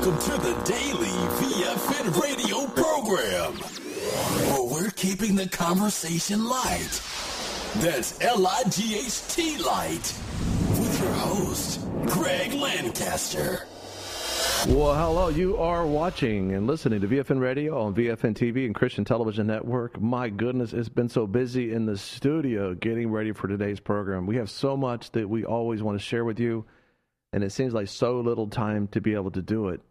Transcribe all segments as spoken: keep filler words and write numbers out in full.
Welcome to the Daily V F N radio program, where we're keeping the conversation light. That's L I G H T light, with your host, Greg Lancaster. Well, hello. You are watching and listening to V F N Radio on V F N T V and Christian Television Network. My goodness, it's been so busy in the studio getting ready for today's program. We have so much that we always want to share with you, and it seems like so little time to be able to do it.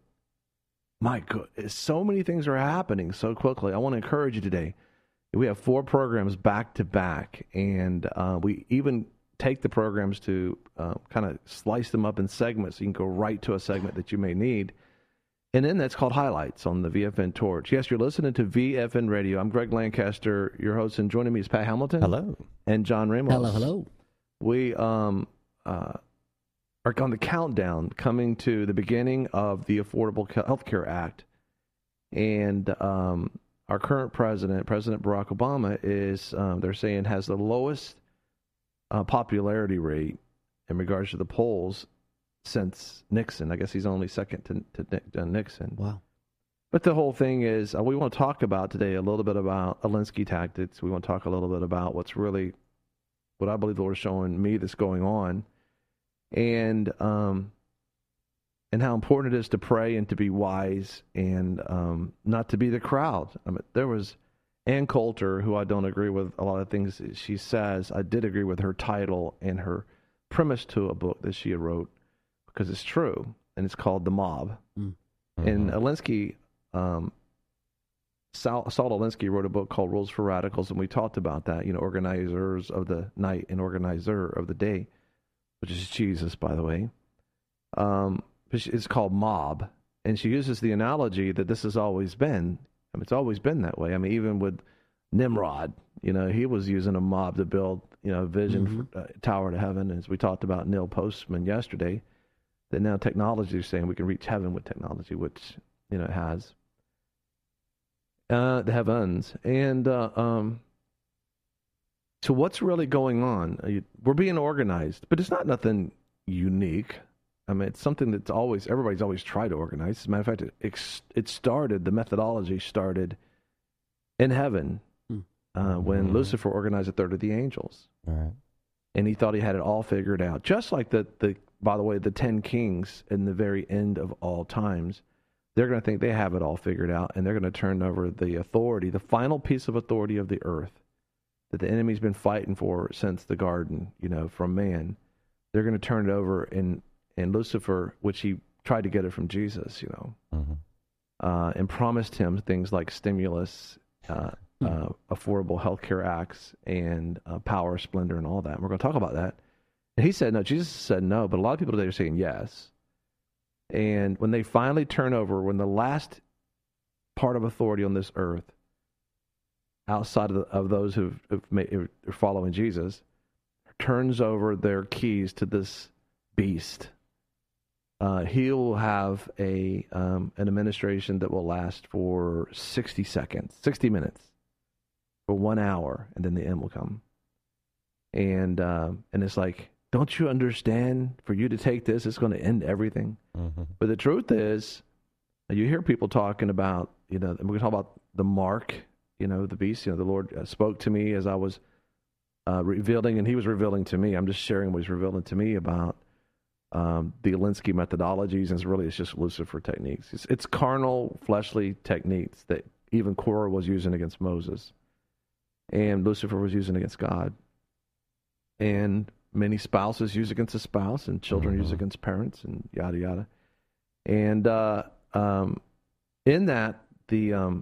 My goodness, so many things are happening so quickly. I want to encourage you today. We have four programs back to back, and uh, we even take the programs to uh, kind of slice them up in segments so you can go right to a segment that you may need. And then that's called Highlights on the V F N Torch. Yes, you're listening to V F N Radio. I'm Greg Lancaster, your host, and joining me is Pat Hamilton. Hello. And John Ramos. Hello, hello. We um, uh, are on the countdown coming to the beginning of the Affordable Health Care Act. And um, our current president, President Barack Obama, is, um, they're saying, has the lowest Uh, popularity rate in regards to the polls since Nixon. I guess he's only second to, to, to Nixon. Wow. But the whole thing is, uh, we want to talk about today a little bit about Alinsky tactics. We want to talk a little bit about what's really, what I believe the Lord is showing me that's going on, and um, and how important it is to pray and to be wise and um, not to be the crowd. I mean, there was Ann Coulter, who I don't agree with a lot of things she says. I did agree with her title and her premise to a book that she wrote, because it's true, and it's called The Mob. Mm-hmm. And Alinsky, um, Saul, Saul Alinsky wrote a book called Rules for Radicals, and we talked about that, you know, organizers of the night and organizer of the day, which is Jesus, by the way. Um, it's called Mob, and she uses the analogy that this has always been. I mean, it's always been that way. I mean, even with Nimrod, you know, he was using a mob to build, you know, a vision mm-hmm. for, uh, tower to heaven. As we talked about Neil Postman yesterday, that now technology is saying we can reach heaven with technology, which, you know, it has. Uh, the heavens. And uh, um, so what's really going on? We're being organized, but it's not nothing unique. I mean, it's something that's always, everybody's always tried to organize. As a matter of fact, it, it started, the methodology started in heaven uh, when mm-hmm. Lucifer organized a third of the angels. All right. And he thought he had it all figured out. Just like, the, the by the way, the ten kings in the very end of all times, they're going to think they have it all figured out, and they're going to turn over the authority, the final piece of authority of the earth that the enemy's been fighting for since the garden, you know, from man. They're going to turn it over in And Lucifer, which he tried to get it from Jesus, you know, mm-hmm. uh, and promised him things like stimulus, uh, mm-hmm. uh, affordable health care acts, and uh, power, splendor, and all that. And we're going to talk about that. And he said no. Jesus said no, but a lot of people today are saying yes. And when they finally turn over, when the last part of authority on this earth, outside of, the, of those who are following Jesus, turns over their keys to this beast, Uh, he'll have a um, an administration that will last for sixty seconds, sixty minutes, for one hour, and then the end will come. And uh, and it's like, don't you understand? For you to take this, it's going to end everything. Mm-hmm. But the truth is, you hear people talking about, you know, we're going to talk about the mark, you know, the beast. You know, the Lord spoke to me as I was uh, revealing, and He was revealing to me. I'm just sharing what He's revealing to me about Um, the Alinsky methodologies, and it's really it's just Lucifer techniques. It's, it's carnal, fleshly techniques that even Korah was using against Moses, and Lucifer was using against God, and many spouses use against a spouse, and children mm-hmm. use against parents, and yada yada. And uh, um, in that, the um,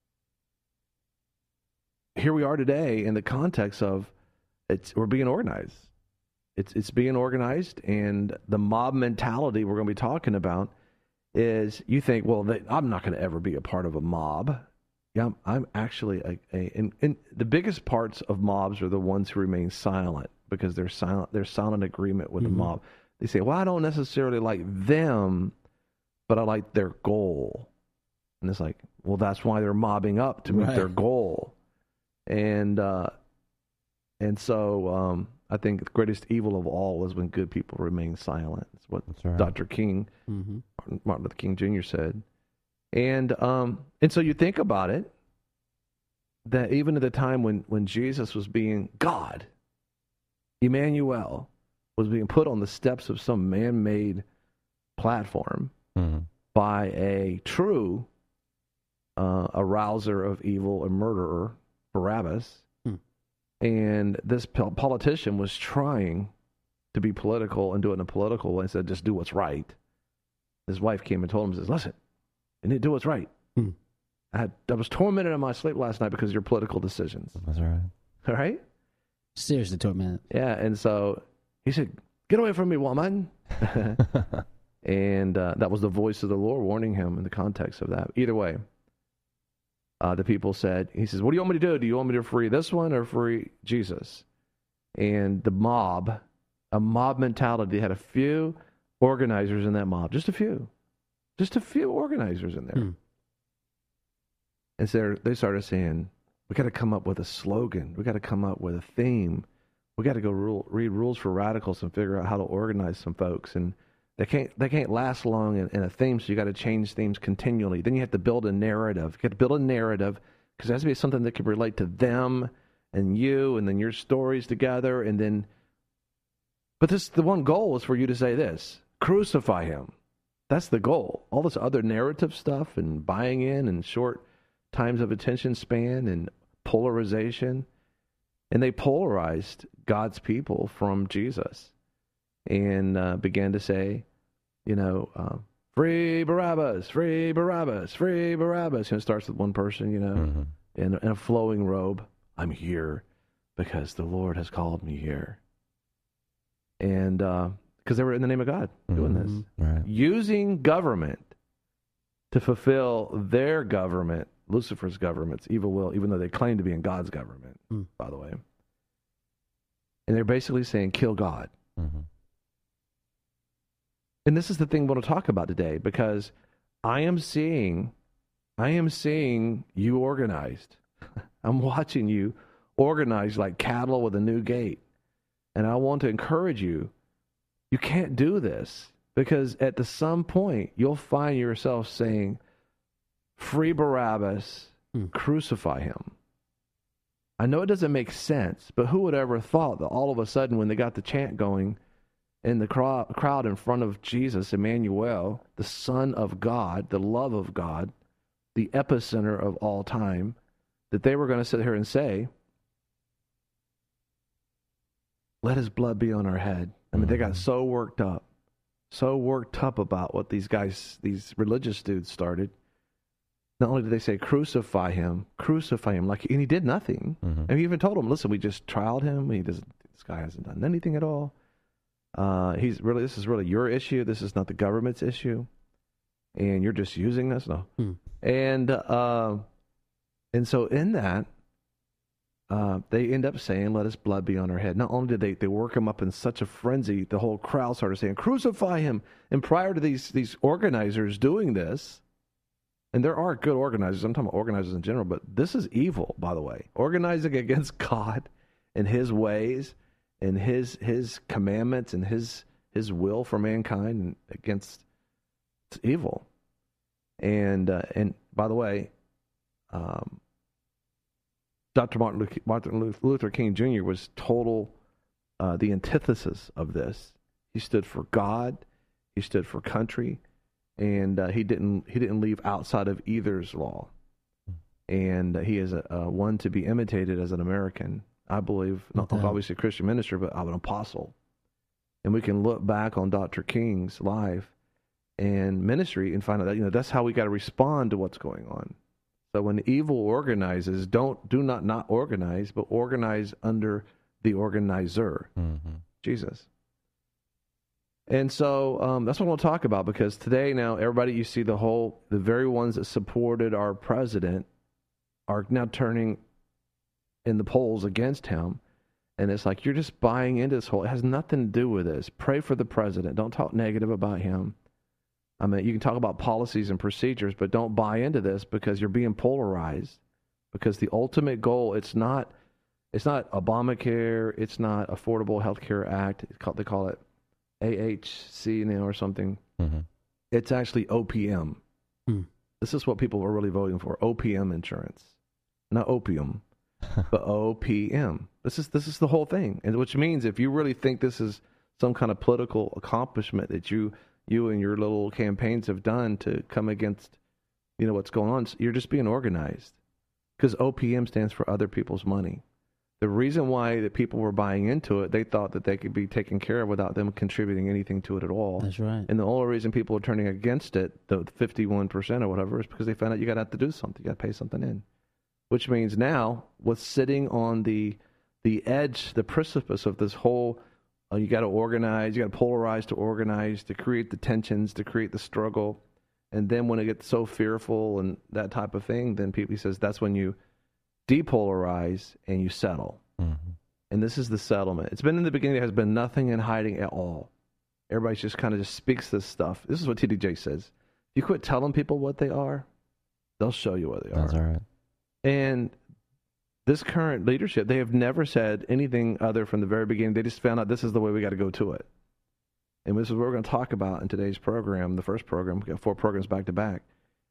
here we are today in the context of it's we're being organized. It's it's being organized, and the mob mentality we're going to be talking about is you think, well, they, I'm not going to ever be a part of a mob. Yeah, I'm, I'm actually a, a and, and the biggest parts of mobs are the ones who remain silent because they're silent. They're silent agreement with mm-hmm. the mob. They say, well, I don't necessarily like them, but I like their goal. And it's like, well, that's why they're mobbing up to meet right. their goal. And uh, and so um, I think the greatest evil of all is when good people remain silent. That's what That's right. Doctor King, Mm-hmm. Martin Luther King Junior said. And um, and so you think about it, that even at the time when, when Jesus was being God, Emmanuel, was being put on the steps of some man-made platform Mm-hmm. by a true uh, arouser of evil, a murderer, Barabbas. Hmm. And this pol- politician was trying to be political and do it in a political way, said, just do what's right. His wife came and told him, says, listen, you need to do what's right. Hmm. I, had, I was tormented in my sleep last night because of your political decisions. That's right. All right? Seriously, tormented. Yeah, and so he said, get away from me, woman. And uh, that was the voice of the Lord warning him in the context of that. Either way, uh, the people said, he says, what do you want me to do? Do you want me to free this one or free Jesus? And the mob, a mob mentality, had a few organizers in that mob, just a few, just a few organizers in there. Hmm. And so they started saying, we got to come up with a slogan. We got to come up with a theme. We got to go rule, read Rules for Radicals and figure out how to organize some folks. And They can't they can't last long in, in a theme, so you got to change themes continually. Then you have to build a narrative. You have to build a narrative because it has to be something that can relate to them and you, and then your stories together. And then, but this the one goal is for you to say this: crucify him. That's the goal. All this other narrative stuff and buying in and short times of attention span and polarization, and they polarized God's people from Jesus. And uh, began to say, you know, uh, free Barabbas, free Barabbas, free Barabbas. And it starts with one person, you know, Mm-hmm. in, in a flowing robe. I'm here because the Lord has called me here. And because uh, they were in the name of God doing Mm-hmm. this. Right. Using government to fulfill their government, Lucifer's government's evil will, even though they claim to be in God's government, Mm. by the way. And they're basically saying, kill God. Mm-hmm. And this is the thing we want to talk about today, because I am seeing, I am seeing you organized. I'm watching you organized like cattle with a new gate. And I want to encourage you, you can't do this, because at the some point you'll find yourself saying, free Barabbas, Hmm. crucify him. I know it doesn't make sense, but who would ever thought that all of a sudden when they got the chant going, in the crowd, crowd in front of Jesus, Emmanuel, the Son of God, the love of God, the epicenter of all time, that they were going to sit here and say, let his blood be on our head. I mean, they got so worked up, so worked up about what these guys, these religious dudes started. Not only did they say, crucify him, crucify him, like, and he did nothing. Mm-hmm. And he even told them, listen, we just trialed him. He doesn't, this guy hasn't done anything at all. Uh, he's really, this is really your issue. This is not the government's issue. And you're just using this. No. Hmm. And, uh, and so in that, uh, they end up saying, let his blood be on our head. Not only did they, they work him up in such a frenzy, the whole crowd started saying, crucify him. And prior to these, these organizers doing this, and there are good organizers, I'm talking about organizers in general, but this is evil, by the way. Organizing against God and his ways and his his commandments and his his will for mankind, and against it's evil. And uh, and by the way, um, Doctor Martin Luther, Martin Luther King Junior was total uh, the antithesis of this. He stood for God. He stood for country, and uh, he didn't he didn't leave outside of either's law. And uh, he is a, a one to be imitated as an American. I believe, not Okay. obviously a Christian minister, but I'm an apostle. And we can look back on Doctor King's life and ministry and find out that, you know, that's how we got to respond to what's going on. So when evil organizes, don't do not not organize, but organize under the organizer, Mm-hmm. Jesus. And so um, that's what I want to talk about, because today now everybody, you see the whole, the very ones that supported our president are now turning in the polls against him. And it's like, you're just buying into this whole, it has nothing to do with this. Pray for the president. Don't talk negative about him. I mean, you can talk about policies and procedures, but don't buy into this, because you're being polarized. Because the ultimate goal, it's not, It's not Obamacare. It's not Affordable Health Care Act. It's called, they call it A H C now or something. Mm-hmm. It's actually O P M. Hmm. This is what people are really voting for, O P M insurance. Not opium, but O P M. This is this is the whole thing, and which means if you really think this is some kind of political accomplishment that you you and your little campaigns have done to come against, you know, what's going on, you're just being organized. Because O P M stands for other people's money. The reason why the people were buying into it, they thought that they could be taken care of without them contributing anything to it at all. That's right. And the only reason people are turning against it, the fifty-one percent or whatever, is because they found out you got to have to do something. You got to pay something in. Which means now, what's sitting on the the edge, the precipice of this whole, uh, you got to organize, you got to polarize to organize, to create the tensions, to create the struggle. And then when it gets so fearful and that type of thing, then people, he says, that's when you depolarize and you settle. Mm-hmm. And this is the settlement. It's been in the beginning, there has been nothing in hiding at all. Everybody just kind of just speaks this stuff. This is what T D J says. You quit telling people what they are, they'll show you what they That's are. That's all right. And this current leadership, they have never said anything other from the very beginning. They just found out this is the way we got to go to it. And this is what we're going to talk about in today's program, the first program, we got four programs back to back,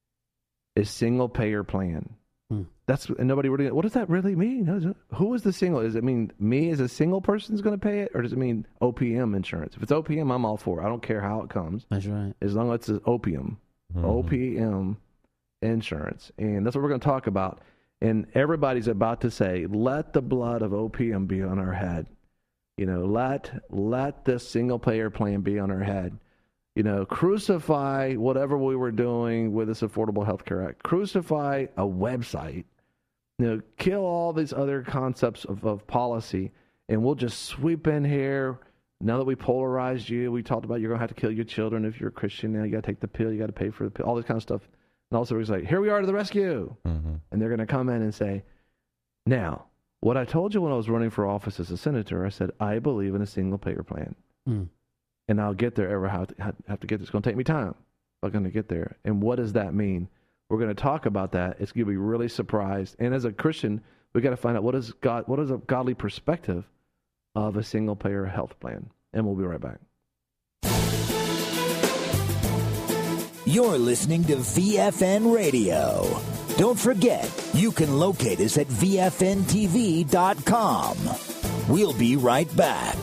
is single payer plan. Hmm. That's and nobody really, what does that really mean? Who is the single? Does it mean me as a single person is going to pay it? Or does it mean O P M insurance? If it's O P M, I'm all for it. I don't care how it comes. That's right. As long as it's opium, mm-hmm. O P M insurance. And that's what we're going to talk about. And everybody's about to say, let the blood of O P M be on our head. You know, let let this single payer plan be on our head. You know, crucify whatever we were doing with this Affordable Health Care Act. Crucify a website. You know, kill all these other concepts of, of policy, and we'll just sweep in here. Now that we polarized you, we talked about you're going to have to kill your children if you're a Christian. Now you got to take the pill, you got to pay for the pill, all this kind of stuff. And also he's like, here we are to the rescue. Mm-hmm. And they're going to come in and say, now, what I told you when I was running for office as a senator, I said, I believe in a single payer plan. Mm. And I'll get there ever have to, have to get there. It's going to take me time. I'm going to get there. And what does that mean? We're going to talk about that. It's going to be really surprised. And as a Christian, we got to find out what is God, what is a godly perspective of a single payer health plan. And we'll be right back. You're listening to V F N Radio. Don't forget, you can locate us at V F N T V dot com. We'll be right back.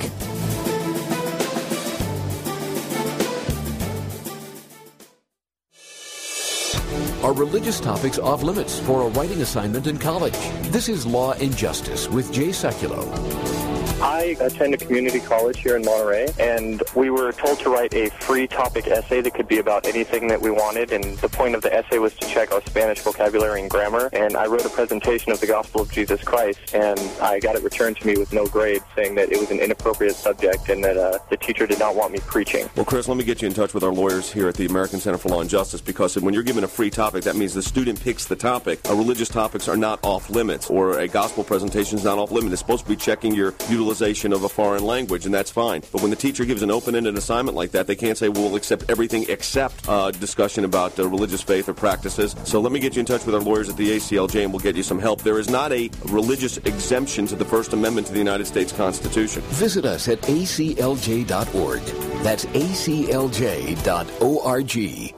Are religious topics off limits for a writing assignment in college? This is Law and Justice with Jay Sekulow. I attend a community college here in Monterey, and we were told to write a free topic essay that could be about anything that we wanted, and the point of the essay was to check our Spanish vocabulary and grammar, and I wrote a presentation of the gospel of Jesus Christ, and I got it returned to me with no grade, saying that it was an inappropriate subject and that uh, the teacher did not want me preaching. Well, Chris, let me get you in touch with our lawyers here at the American Center for Law and Justice, because when you're given a free topic, that means the student picks the topic. Uh, religious topics are not off limits, or a gospel presentation is not off limits. It's supposed to be checking your utilization of a foreign language, and that's fine. But when the teacher gives an open-ended assignment like that, they can't say, well, we'll accept everything except uh, discussion about uh, religious faith or practices. So let me get you in touch with our lawyers at the A C L J, and we'll get you some help. There is not a religious exemption to the First Amendment to the United States Constitution. Visit us at A C L J dot org. That's A C L J dot org.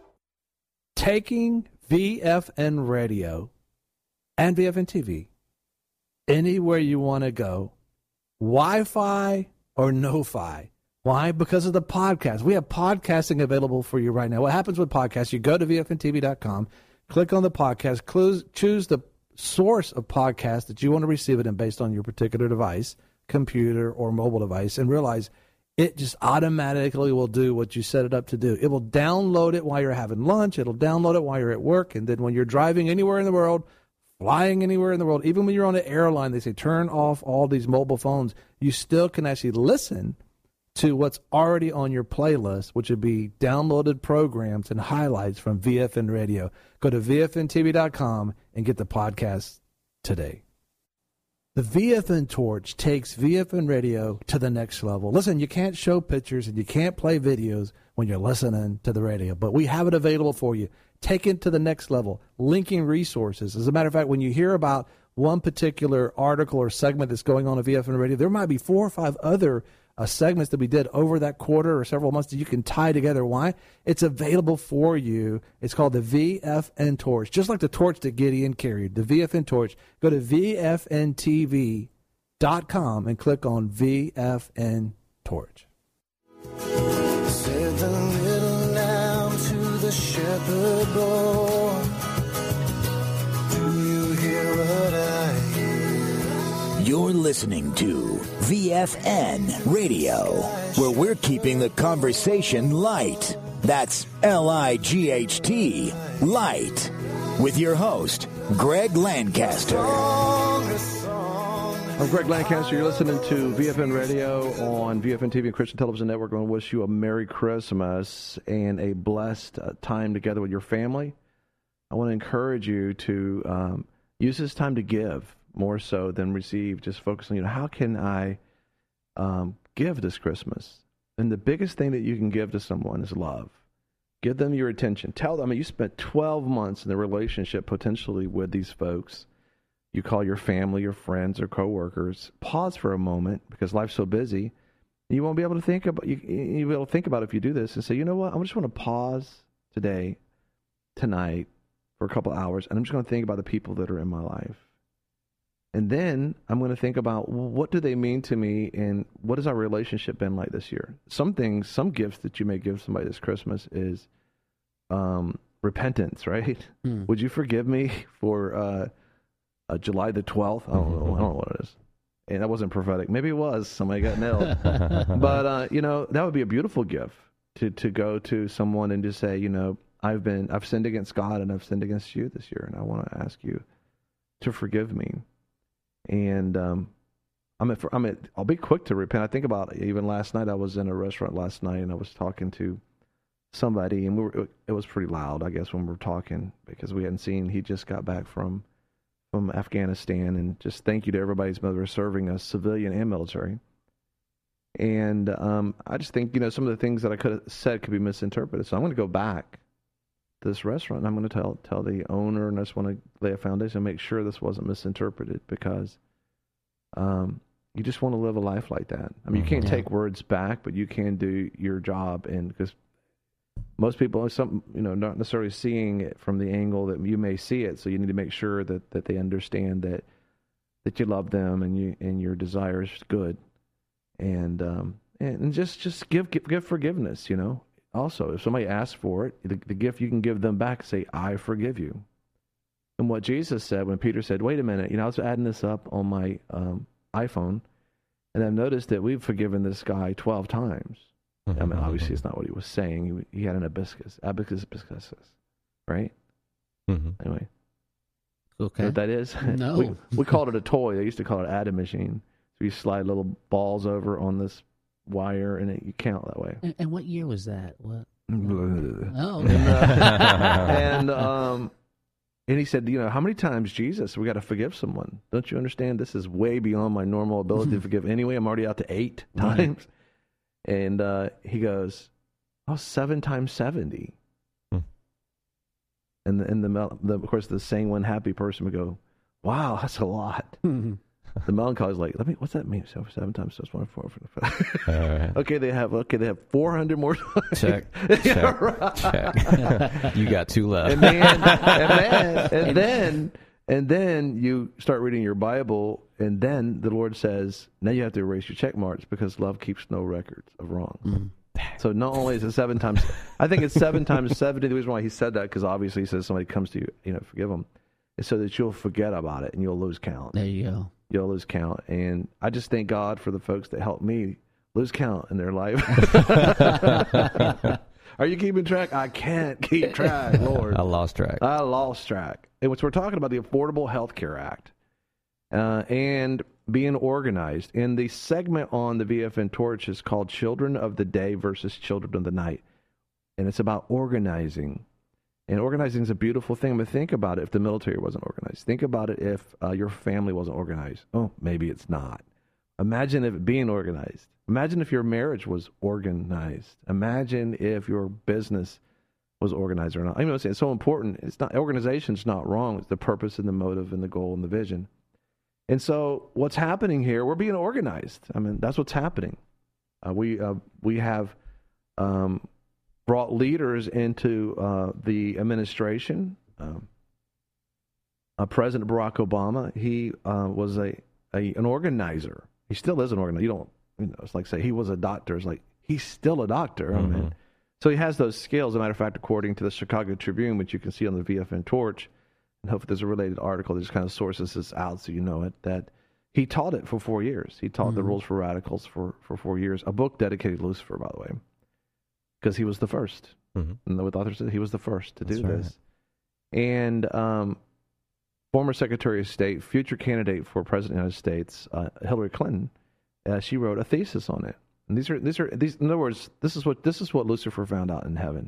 Taking V F N Radio and V F N T V anywhere you want to go, Wi-Fi or no-fi. Why? Because of the podcast. We have podcasting available for you right now. What happens with podcasts? You go to V F N T V dot com, click on the podcast, close, choose the source of podcast that you want to receive it in based on your particular device, computer or mobile device, and realize it just automatically will do what you set it up to do. It will download it while you're having lunch. It'll download it while you're at work. And then when you're driving anywhere in the world, flying anywhere in the world, even when you're on an airline, they say turn off all these mobile phones. You still can actually listen to what's already on your playlist, which would be downloaded programs and highlights from V F N Radio. Go to V F N T V dot com and get the podcast today. The V F N Torch takes V F N Radio to the next level. Listen, you can't show pictures and you can't play videos when you're listening to the radio, but we have it available for you. Take it to the next level, linking resources. As a matter of fact, when you hear about one particular article or segment that's going on at V F N Radio. There might be four or five other uh, segments that we did over that quarter or several months that you can tie together. Why? It's available for you. It's called the V F N Torch, just like the torch that Gideon carried, the V F N Torch. Go to V F N T V dot com and click on V F N Torch. Said the little lamb to the shepherd boy, do you hear what I hear? You're listening to V F N Radio, where we're keeping the conversation light. That's L I G H T, light. With your host, Greg Lancaster. I'm Greg Lancaster. You're listening to V F N Radio on V F N T V and Christian Television Network. I want to wish you a Merry Christmas and a blessed uh, time together with your family. I want to encourage you to um, use this time to give more so than receive. Just focus on, you know, how can I um, give this Christmas? And the biggest thing that you can give to someone is love. Give them your attention. Tell them, I mean, you spent twelve months in a relationship potentially with these folks. You call your family, your friends, or coworkers. Pause for a moment because life's so busy. You won't be able to think about you. You'll be able to think about it if you do this and say, you know what? I just want to pause today, tonight, for a couple hours, and I'm just going to think about the people that are in my life. And then I'm going to think about, well, what do they mean to me, and what has our relationship been like this year? Some things, some gifts that you may give somebody this Christmas is um, repentance, right? Mm. Would you forgive me for uh, uh, July the twelfth? I don't know. I don't know what it is. And that wasn't prophetic. Maybe it was. Somebody got nailed. But, uh, you know, that would be a beautiful gift to, to go to someone and just say, you know, I've been, I've sinned against God and I've sinned against you this year, and I want to ask you to forgive me. And um, I'm at, I'm at, I'll be quick to repent. I think about even last night. I was in a restaurant last night, and I was talking to somebody, and we were, it was pretty loud, I guess, when we were talking, because we hadn't seen. He just got back from from Afghanistan, and just thank you to everybody who's serving us, civilian and military. And um, I just think, you know, some of the things that I could have said could be misinterpreted. So I'm going to go back to this restaurant, and I'm going to tell tell the owner, and I just want to lay a foundation and make sure this wasn't misinterpreted, because um, you just want to live a life like that. I mean, you can't yeah. take words back, but you can do your job, and because most people, some you know, not necessarily seeing it from the angle that you may see it, so you need to make sure that, that they understand that that you love them and you and your desire is good, and um, and just just give, give give forgiveness. You know, also if somebody asks for it, the, the gift you can give them back, say, "I forgive you." And what Jesus said when Peter said, "Wait a minute," you know, I was adding this up on my um, iPhone, and I've noticed that we've forgiven this guy twelve times. I mean, obviously, it's not what he was saying. He, he had an abacus, abacus, abacus, right? Mm-hmm. Anyway, okay, you know what that is? No, we, we called it a toy. They used to call it Adam machine. So you slide little balls over on this wire, and it, you count that way. And, and what year was that? What? Oh, okay. and um, and he said, you know, how many times, Jesus, we got to forgive someone? Don't you understand? This is way beyond my normal ability to forgive. Anyway, I'm already out to eight Right. times. And uh, he goes, oh, seven times seventy. Hmm. And, the, and the, the, of course, the sane, happy person would go, wow, that's a lot. The melancholy is like, let me, what's that mean? So seven times, so it's one, four, four, five. All right. Okay, they have, okay, they have four hundred more times. Check. Yeah, Check. right. Check. You got two left. And then, and then, and then, and then you start reading your Bible, and then the Lord says, now you have to erase your check marks because love keeps no records of wrongs. Mm. So not only is it seven times, I think it's seven times seventy. The reason why he said that, because obviously he says somebody comes to you, you know, forgive them, is so that you'll forget about it and you'll lose count. There you go. You'll lose count. And I just thank God for the folks that helped me lose count in their life. Are you keeping track? I can't keep track, Lord. I lost track. I lost track. And which we're talking about the Affordable Health Care Act uh, and being organized. And the segment on the V F N Torch is called Children of the Day versus Children of the Night. And it's about organizing. And organizing is a beautiful thing. But think about it if the military wasn't organized. Think about it if uh, your family wasn't organized. Oh, maybe it's not. Imagine if it being organized. Imagine if your marriage was organized. Imagine if your business was organized or not. I mean, it's so important. It's not organization's not wrong. It's the purpose and the motive and the goal and the vision. And so what's happening here, we're being organized. I mean, that's what's happening. Uh, we uh, we have um, brought leaders into uh, the administration. Um, uh, President Barack Obama, he uh, was a, a an organizer. He still is an organizer. You don't, you know, it's like say he was a doctor. It's like he's still a doctor. Mm-hmm. I mean, so he has those skills. As a matter of fact, according to the Chicago Tribune, which you can see on the V F N Torch, and hopefully there's a related article that just kind of sources this out so you know it, that he taught it for four years. He taught mm-hmm. the rules for radicals for, for four years. A book dedicated to Lucifer, by the way, because he was the first. Mm-hmm. And with authors, he was the first to do That's this. Right. And um, former Secretary of State, future candidate for President of the United States, uh, Hillary Clinton, uh, she wrote a thesis on it. And these are these are these. In other words, this is what this is what Lucifer found out in heaven,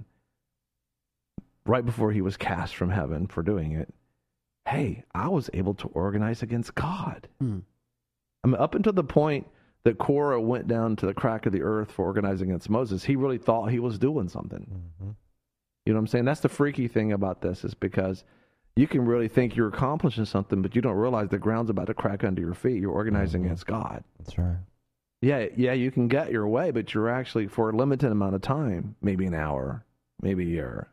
right before he was cast from heaven for doing it. Hey, I was able to organize against God. Hmm. I mean, up until the point that Korah went down to the crack of the earth for organizing against Moses, he really thought he was doing something. Mm-hmm. You know what I'm saying? That's the freaky thing about this, is because you can really think you're accomplishing something, but you don't realize the ground's about to crack under your feet. You're organizing mm-hmm. against God. That's right. Yeah, yeah, you can get your way, but you're actually, for a limited amount of time, maybe an hour, maybe a year.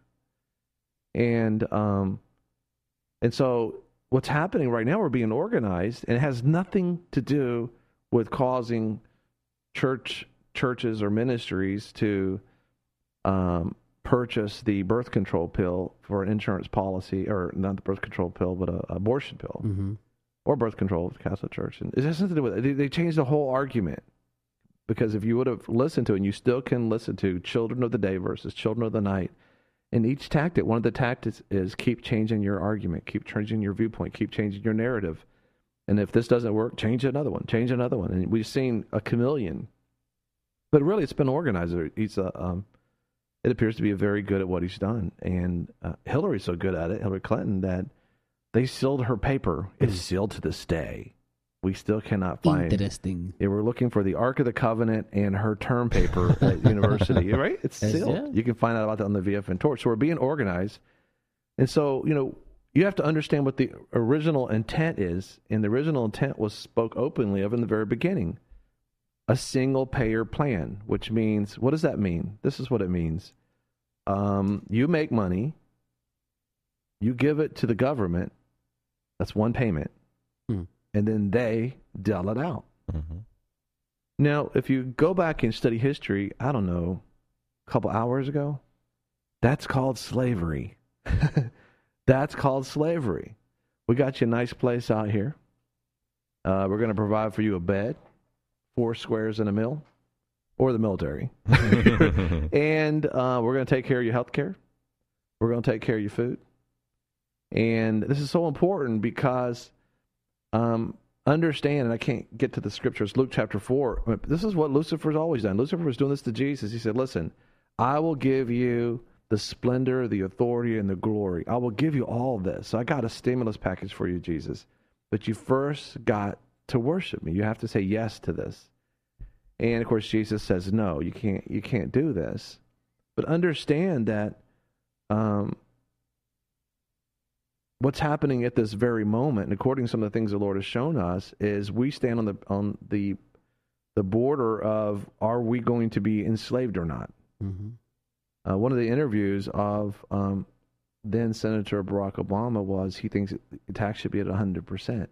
And, um... And so what's happening right now, we're being organized, and it has nothing to do with causing church churches or ministries to um, purchase the birth control pill for an insurance policy, or not the birth control pill, but an abortion pill, mm-hmm. or birth control of the Catholic Church. And it has nothing to do with it. They, they changed the whole argument, because if you would have listened to it, and you still can listen to Children of the Day versus Children of the Night, and each tactic, one of the tactics is keep changing your argument, keep changing your viewpoint, keep changing your narrative. And if this doesn't work, change another one, change another one. And we've seen a chameleon. But really, it's been organized. He's a, um, it appears to be very good at what he's done. And uh, Hillary's so good at it, Hillary Clinton, that they sealed her paper. Mm. It's sealed to this day. We still cannot find. Interesting. Yeah, we're looking for the Ark of the Covenant and her term paper at university. Right? It's sealed. Yeah. You can find out about that on the V F N Torch. So we're being organized. And so, you know, you have to understand what the original intent is. And the original intent was spoke openly of in the very beginning. A single payer plan, which means, what does that mean? This is what it means. Um, you make money. You give it to the government. That's one payment. Hmm. And then they deal it out. Mm-hmm. Now, if you go back and study history, I don't know, a couple hours ago, that's called slavery. That's called slavery. We got you a nice place out here. Uh, we're going to provide for you a bed, four squares and a meal, or the military. And uh, we're going to take care of your health care. We're going to take care of your food. And this is so important because Um, understand, and I can't get to the scriptures, Luke chapter four, this is what Lucifer's always done. Lucifer was doing this to Jesus. He said, listen, I will give you the splendor, the authority, and the glory. I will give you all this. So I got a stimulus package for you, Jesus. But you first got to worship me. You have to say yes to this. And, of course, Jesus says, no, you can't, you can't do this. But understand that um, what's happening at this very moment, and according to some of the things the Lord has shown us, is we stand on the on the the border of, are we going to be enslaved or not? Mm-hmm. Uh, one of the interviews of um, then Senator Barack Obama was, he thinks the tax should be at one hundred percent.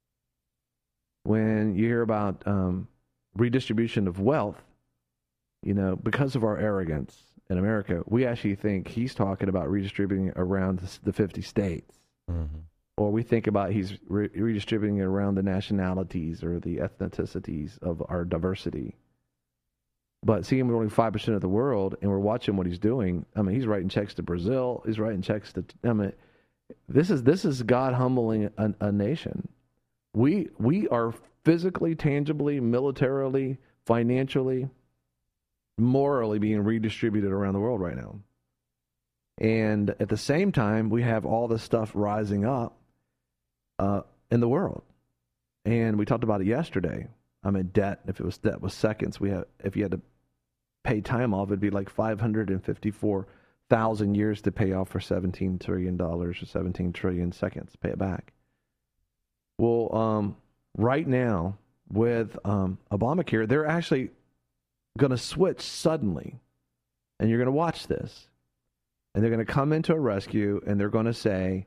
When you hear about um, redistribution of wealth, you know, because of our arrogance in America, we actually think he's talking about redistributing around the fifty states. Mm-hmm. Or we think about he's re- redistributing it around the nationalities or the ethnicities of our diversity. But seeing we're only five percent of the world, and we're watching what he's doing, I mean, he's writing checks to Brazil, he's writing checks to, I mean, this is this is God humbling a, a nation. We we are physically, tangibly, militarily, financially, morally being redistributed around the world right now. And at the same time, we have all this stuff rising up uh, in the world. And we talked about it yesterday. I mean, debt, if it was debt was seconds, we have, if you had to pay time off, it'd be like five hundred fifty-four thousand years to pay off for seventeen trillion dollars or seventeen trillion seconds, pay it back. Well, um, right now with um, Obamacare, they're actually going to switch suddenly. And you're going to watch this. And they're going to come into a rescue, and they're going to say,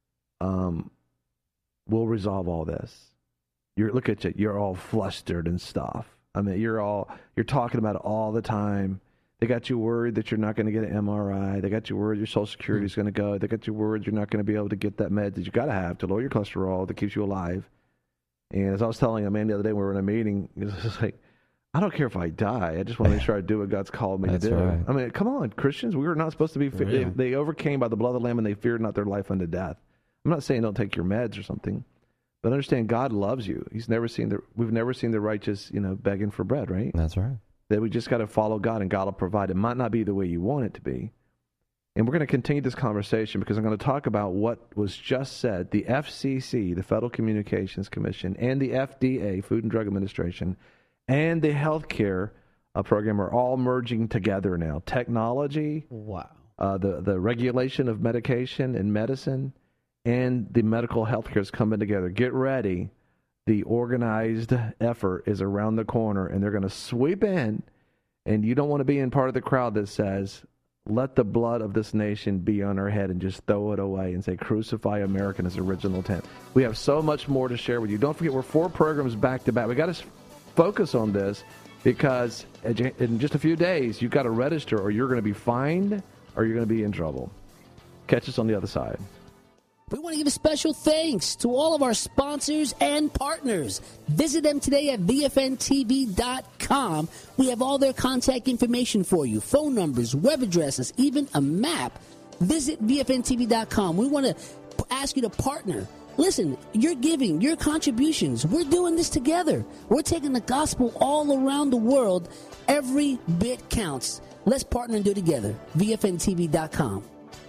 um, we'll resolve all this. You're, look at you. You're all flustered and stuff. I mean, you're all, you're talking about it all the time. They got you worried that you're not going to get an M R I. They got you worried your Social Security is going to go. They got you worried you're not going to be able to get that med that you got to have to lower your cholesterol that keeps you alive. And as I was telling a man the other day when we were in a meeting, it was just like, I don't care if I die. I just want to make sure I do what God's called me That's to do. Right. I mean, come on, Christians. We were not supposed to be. Fe- Yeah. they, they overcame by the blood of the Lamb, and they feared not their life unto death. I'm not saying don't take your meds or something, but understand God loves you. He's never seen the. We've never seen the righteous, you know, begging for bread. Right. That's right. That we just got to follow God, and God will provide. It might not be the way you want it to be. And we're going to continue this conversation because I'm going to talk about what was just said. The F C C, the Federal Communications Commission, and the F D A, Food and Drug Administration, and the healthcare uh, program are all merging together now. Technology, wow, uh, the the regulation of medication and medicine, and the medical healthcare is coming together. Get ready. The organized effort is around the corner, and they're going to sweep in, and you don't want to be in part of the crowd that says, let the blood of this nation be on our head and just throw it away and say, crucify America in its original intent. We have so much more to share with you. Don't forget, we're four programs back to back. We got to focus on this because in just a few days, you've got to register or you're going to be fined or you're going to be in trouble. Catch us on the other side. We want to give a special thanks to all of our sponsors and partners. Visit them today at V F N T V dot com. We have all their contact information for you, phone numbers, web addresses, even a map. Visit V F N T V dot com. We want to ask you to partner. Listen, you're giving, your contributions. We're doing this together. We're taking the gospel all around the world. Every bit counts. Let's partner and do it together. V F N T V dot com.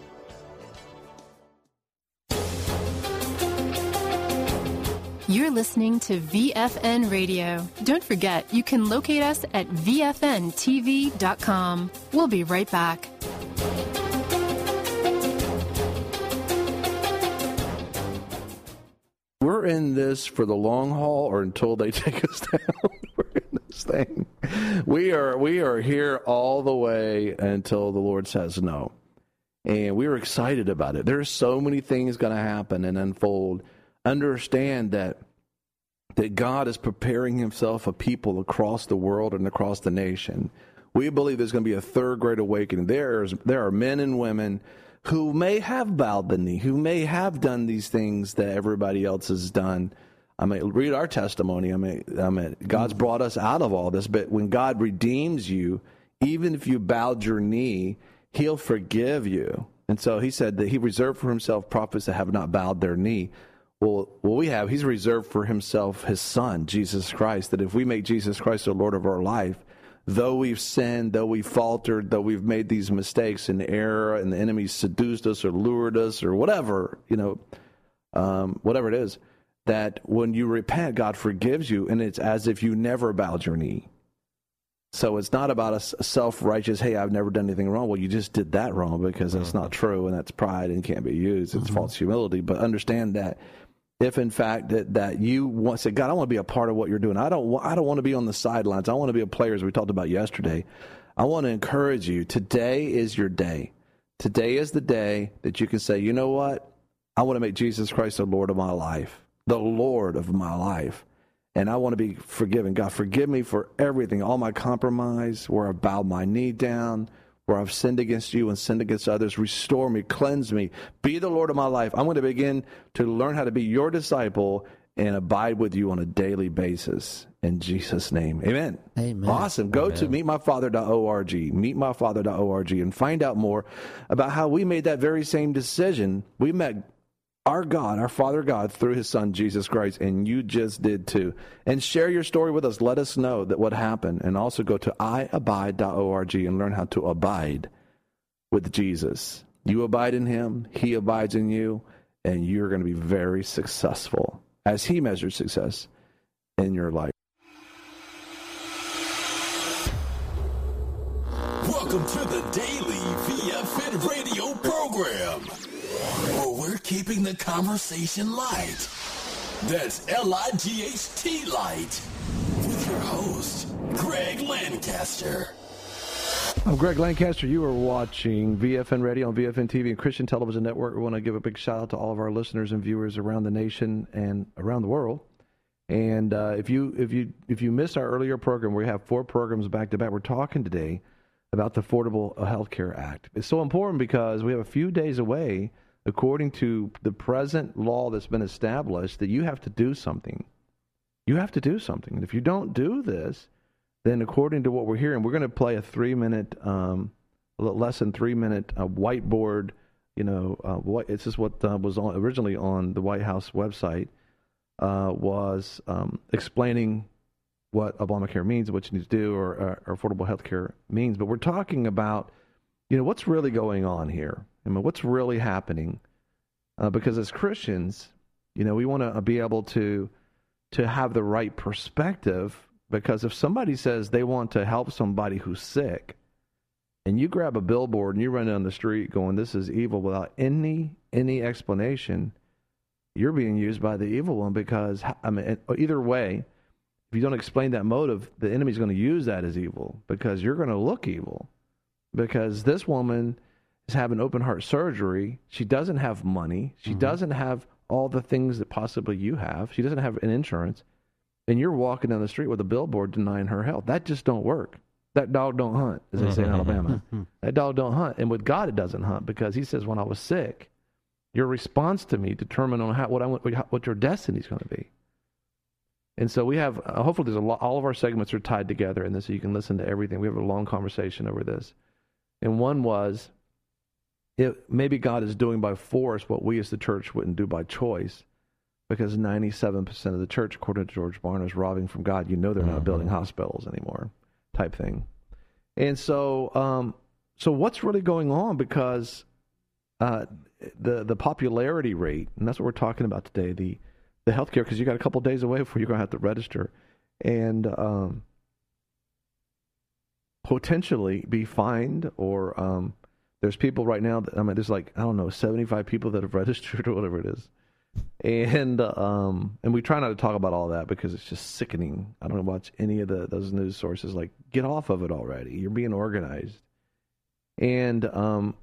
You're listening to V F N Radio. Don't forget, you can locate us at V F N T V dot com. We'll be right back. We're in this for the long haul or until they take us down. We're in this thing. We are, we are here all the way until the Lord says no. And we are excited about it. There's so many things going to happen and unfold. Understand that that God is preparing himself a people across the world and across the nation. We believe there's going to be a third great awakening. There is, there are men and women who may have bowed the knee, who may have done these things that everybody else has done. I mean, read our testimony. I mean, I mean, God's brought us out of all this, but when God redeems you, even if you bowed your knee, he'll forgive you. And so he said that he reserved for himself prophets that have not bowed their knee. Well, what we have, he's reserved for himself his son, Jesus Christ, that if we make Jesus Christ the Lord of our life, though we've sinned, though we've faltered, though we've made these mistakes and error and the enemy seduced us or lured us or whatever, you know, um, whatever it is, that when you repent, God forgives you, and it's as if you never bowed your knee. So it's not about a self-righteous, hey, I've never done anything wrong. Well, you just did that wrong because that's not true, and that's pride and can't be used. It's mm-hmm. false humility. But understand that if, in fact, that, that you want to say, God, I want to be a part of what you're doing. I don't, I don't want to be on the sidelines. I want to be a player, as we talked about yesterday. I want to encourage you. Today is your day. Today is the day that you can say, you know what? I want to make Jesus Christ the Lord of my life, the Lord of my life. And I want to be forgiven. God, forgive me for everything, all my compromise, where I've bowed my knee down, where I've sinned against you and sinned against others. Restore me, cleanse me, be the Lord of my life. I'm going to begin to learn how to be your disciple and abide with you on a daily basis. In Jesus' name, amen. Amen. Awesome. Go amen. to meet my father dot org, meet my father dot org, and find out more about how we made that very same decision. We met our God, our Father God, through his son, Jesus Christ, and you just did too. And share your story with us. Let us know that what happened. And also go to I abide dot org and learn how to abide with Jesus. You abide in him, he abides in you, and you're going to be very successful as he measures success in your life. Welcome to the Daily V F N Radio program, where we're keeping the conversation light. That's L I G H T Light. With your host, Greg Lancaster. I'm Greg Lancaster. You are watching V F N Radio on V F N T V and Christian Television Network. We want to give a big shout out to all of our listeners and viewers around the nation and around the world. And uh, if you if you if you missed our earlier program, we have four programs back to back. We're talking today about the Affordable Health Care Act. It's so important because we have a few days away, according to the present law that's been established, that you have to do something. You have to do something. And if you don't do this, then according to what we're hearing, we're going to play a three-minute, um, less than three-minute uh, whiteboard. You know, uh, what, this is what uh, was on, originally on the White House website, uh, was um, explaining what Obamacare means, what you need to do, or, or affordable health care means. But we're talking about, you know, what's really going on here. I mean, what's really happening? Uh, because as Christians, you know, we want to be able to to have the right perspective. Because if somebody says they want to help somebody who's sick, and you grab a billboard and you run down the street going, "This is evil," without any any explanation, you're being used by the evil one. Because I mean, either way, if you don't explain that motive, the enemy's going to use that as evil because you're going to look evil. Because this woman is having open heart surgery. She doesn't have money. She mm-hmm. doesn't have all the things that possibly you have. She doesn't have an insurance. And you're walking down the street with a billboard denying her health. That just don't work. That dog don't hunt, as they say in Alabama. That dog don't hunt. And with God, it doesn't hunt, because he says, when I was sick, your response to me determined on how, what I want, what your destiny is going to be. And so we have, uh, hopefully there's a lot, all of our segments are tied together in this, so you can listen to everything. We have a long conversation over this. And one was, it, maybe God is doing by force what we as the church wouldn't do by choice, because ninety-seven percent of the church, according to George Barna, is robbing from God. You know they're not mm-hmm. building hospitals anymore, type thing. And so, um, so what's really going on? Because uh, the the popularity rate, and that's what we're talking about today, the the healthcare, because you got a couple days away before you're going to have to register, and um, potentially be fined, or um, there's people right now that, I mean, there's like, I don't know, seventy-five people that have registered or whatever it is. And um, and we try not to talk about all that because it's just sickening. I don't watch any of the those news sources. Like, get off of it already. You're being organized. And um,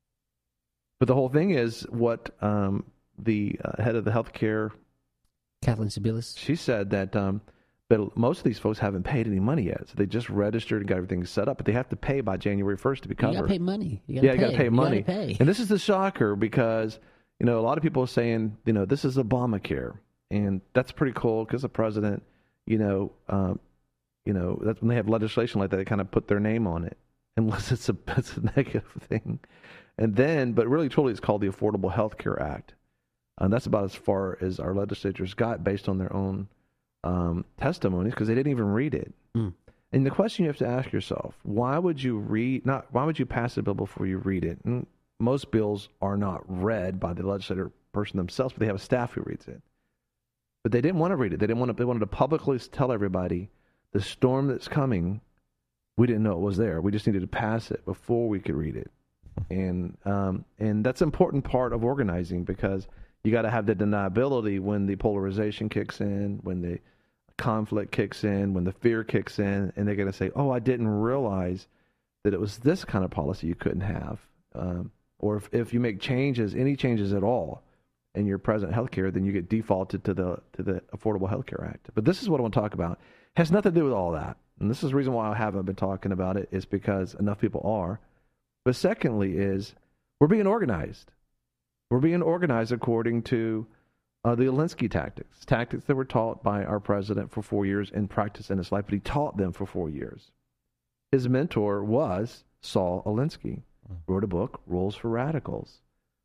but the whole thing is what um, the uh, head of the healthcare, Kathleen Sebelius, she said that um, but most of these folks haven't paid any money yet. So they just registered and got everything set up, but they have to pay by January first to be covered. You got to pay money. You gotta yeah, pay. you got to pay money. You gotta pay. And this is the shocker, because you know, a lot of people are saying, you know, this is Obamacare, and that's pretty cool because the president, you know, um, you know, that's when they have legislation like that, they kind of put their name on it, unless it's a, it's a negative thing. And then, but really, truly, it's called the Affordable Health Care Act, and that's about as far as our legislators got based on their own um, testimonies, because they didn't even read it. Mm. And the question you have to ask yourself: why would you read? Not why would you pass a bill before you read it? And most bills are not read by the legislator person themselves, but they have a staff who reads it. But they didn't want to read it. They didn't want to. They wanted to publicly tell everybody the storm that's coming. We didn't know it was there. We just needed to pass it before we could read it, and um, and that's an important part of organizing, because you got to have the deniability when the polarization kicks in, when the conflict kicks in, when the fear kicks in, and they're going to say, "Oh, I didn't realize that it was this kind of policy you couldn't have." Um, Or if, if you make changes, any changes at all, in your present health care, then you get defaulted to the to the Affordable Health Care Act. But this is what I want to talk about. It has nothing to do with all that. And this is the reason why I haven't been talking about it, is because enough people are. But secondly is, we're being organized. We're being organized according to uh, the Alinsky tactics, tactics that were taught by our president for four years and practiced in his life, but he taught them for four years. His mentor was Saul Alinsky. Wrote a book, Rules for Radicals,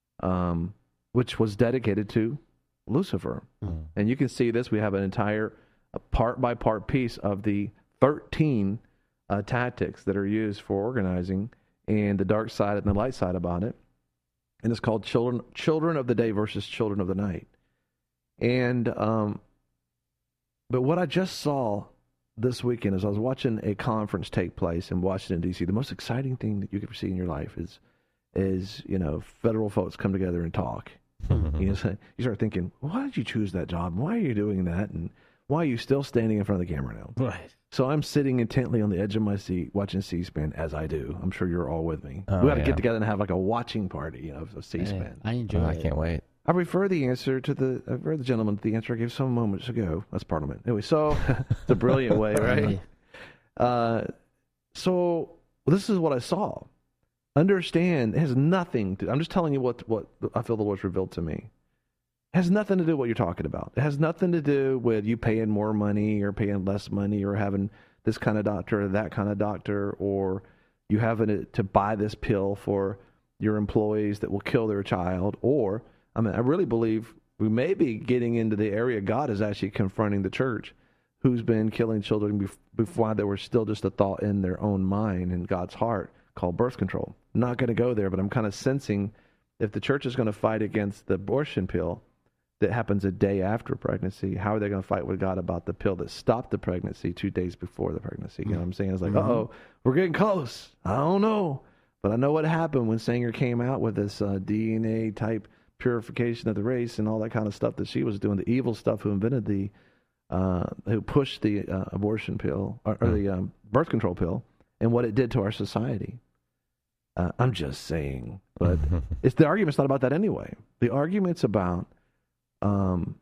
um, which was dedicated to Lucifer. Mm. And you can see this. We have an entire part-by-part piece of the thirteen uh, tactics that are used for organizing, and the dark side and the light side about it. And it's called Children Children of the Day versus Children of the Night. And um, but what I just saw this weekend, as I was watching a conference take place in Washington, D C, the most exciting thing that you could see in your life is, is you know, federal folks come together and talk. You know, you start thinking, why did you choose that job? Why are you doing that? And why are you still standing in front of the camera now? Right. So I'm sitting intently on the edge of my seat watching C-SPAN, as I do. I'm sure you're all with me. Oh, we got to yeah. get together and have like a watching party, you know, of C-SPAN. Hey, I enjoy Oh, it. I can't wait. I refer the answer to the I refer the gentleman to the answer I gave some moments ago. That's Parliament. Anyway, so it's a brilliant way, right? Uh, so this is what I saw. Understand, it has nothing to. I'm just telling you what what I feel the Lord's revealed to me. It has nothing to do with what you're talking about. It has nothing to do with you paying more money or paying less money or having this kind of doctor or that kind of doctor, or you having to, to buy this pill for your employees that will kill their child. Or, I mean, I really believe we may be getting into the area God is actually confronting the church who's been killing children bef- before there was still just a thought in their own mind and God's heart called birth control. I'm not going to go there, but I'm kind of sensing if the church is going to fight against the abortion pill that happens a day after pregnancy, how are they going to fight with God about the pill that stopped the pregnancy two days before the pregnancy? You know what I'm saying? It's like, Mm-hmm. uh-oh, we're getting close. I don't know. But I know what happened when Sanger came out with this uh, D N A type purification of the race and all that kind of stuff that she was doing, the evil stuff who invented the, uh, who pushed the uh, abortion pill, or, or the um, birth control pill, and what it did to our society. Uh, I'm just saying. But it's the argument's not about that anyway. The argument's about Um,